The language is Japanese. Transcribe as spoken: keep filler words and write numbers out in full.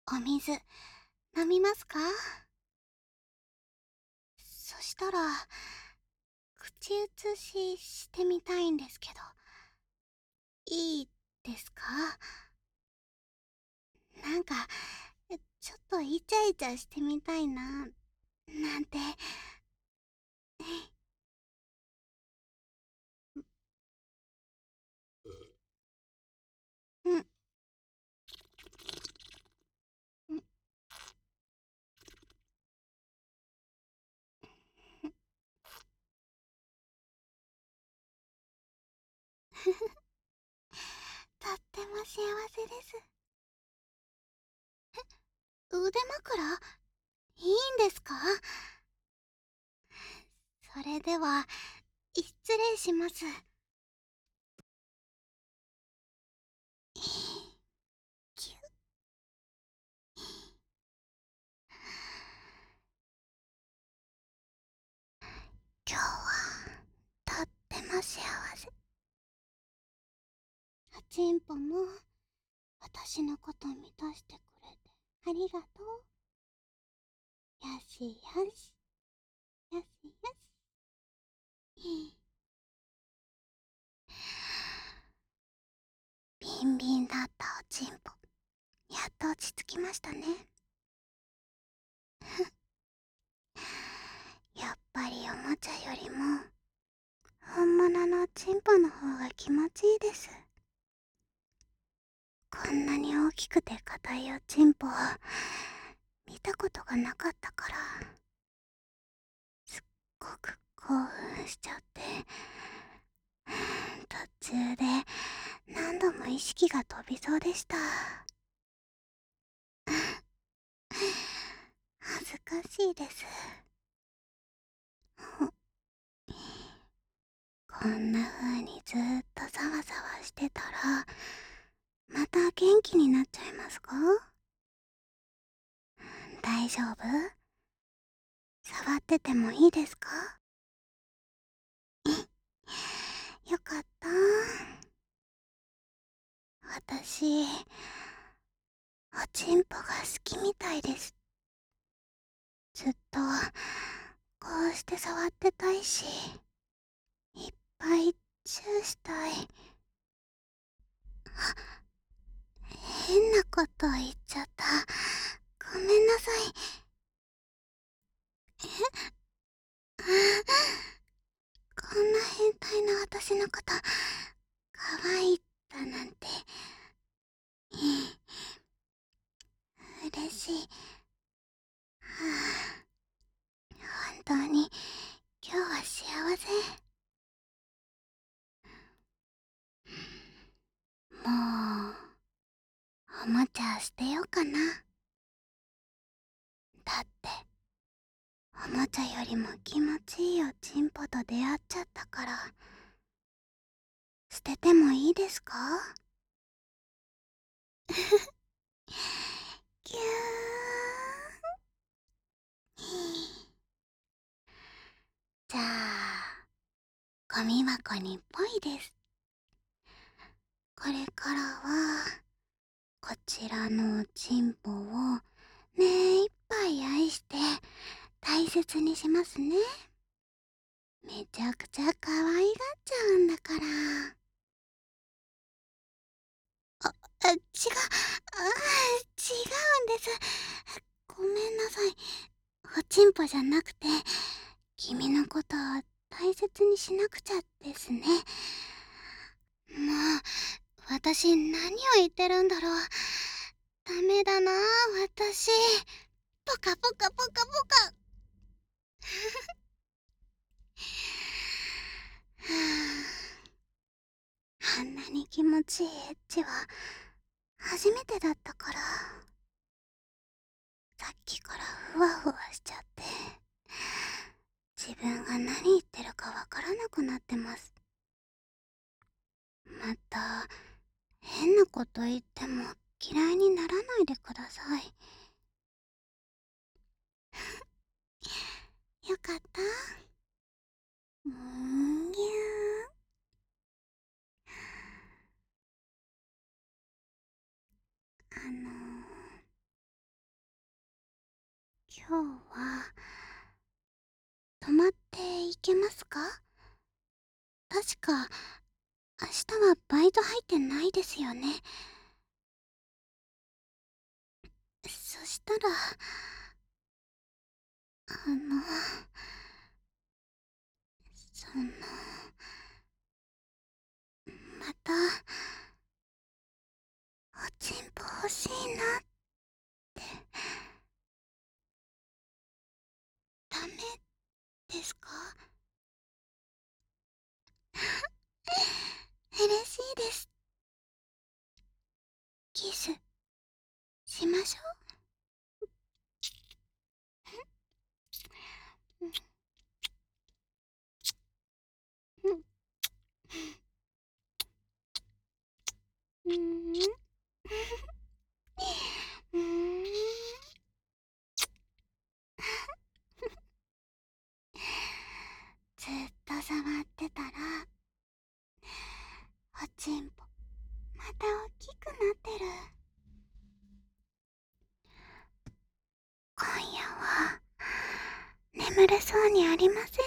お水飲みますか？そしたら口移ししてみたいんですけど、いいですか？なんかちょっとイチャイチャしてみたいななんて。うん。うん。とっても幸せです。え、腕枕いいんですか？それでは失礼します。キュッ。今日はとっても幸せ。おちんぽも私のこと満たしてくれてありがとう。よしよしよしよし。ビンビンだったおちんぽ、やっと落ち着きましたね。やっぱりおもちゃよりも本物のおちんぽの方が気持ちいいです。こんなに大きくて硬いおちんぽを見たことがなかったから、すっごく興奮しちゃって、途中で何度も意識が飛びそうでした。恥ずかしいです。こんな風にずーっとざわざわしてたらまた元気になっちゃいますか？大丈夫？触っててもいいですか？よかった。私、おちんぽが好きみたいです。ずっとこうして触ってたいし、いっぱいチューしたい。あ、変なこと言っちゃった。ごめんなさい。えこんな変態な私のこと可愛いだなんて嬉しい。はあ、本当に今日は幸せ。もうおもちゃ捨てようかな。だっておもちゃよりも気持ちいいおちんぽと出会っちゃったから。捨ててもいいですか？ぎゅー。じゃあゴミ箱にぽいです。これからはこちらのおちんぽを目いっぱい愛して大切にしますね。めちゃくちゃ可愛がっちゃうんだから。あ、あ、違う、あ、違うんです。ごめんなさい。おちんぽじゃなくて、君のことを大切にしなくちゃですね。もう、私何を言ってるんだろう。ダメだな、私。ポカポカポカポカ。あんなに気持ちいいエッチは初めてだったから、さっきからふわふわしちゃって、自分が何言ってるかわからなくなってます。また変なこと言っても嫌いにならないでください。よかった。うーん、ぎゅー。あのー今日は泊まっていけますか？確か明日はバイト入ってないですよね。そしたら、あの、その、また、おちんぽ欲しいなって、ダメですか？嬉しいです。キス、しましょう。うん、うん、うん、うん。ずっと触ってたら、おちんぽ、また大きくなってる。今夜は、眠れそうにありませ